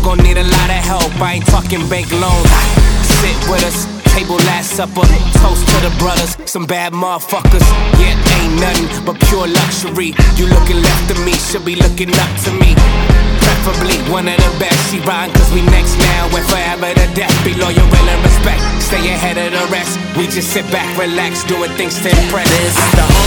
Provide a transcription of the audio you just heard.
gon' need a lot of help. I ain't talking bank loans. Sit with us, table last supper. Toast to the brothers, some bad motherfuckers. Yeah, ain't nothing but pure luxury. You looking left of me, should be looking up to me. Preferably one of the best. She riding cause we next now and forever to death. Be loyal and respect, stay ahead of the rest. We just sit back, relax, doing things to impress. This is the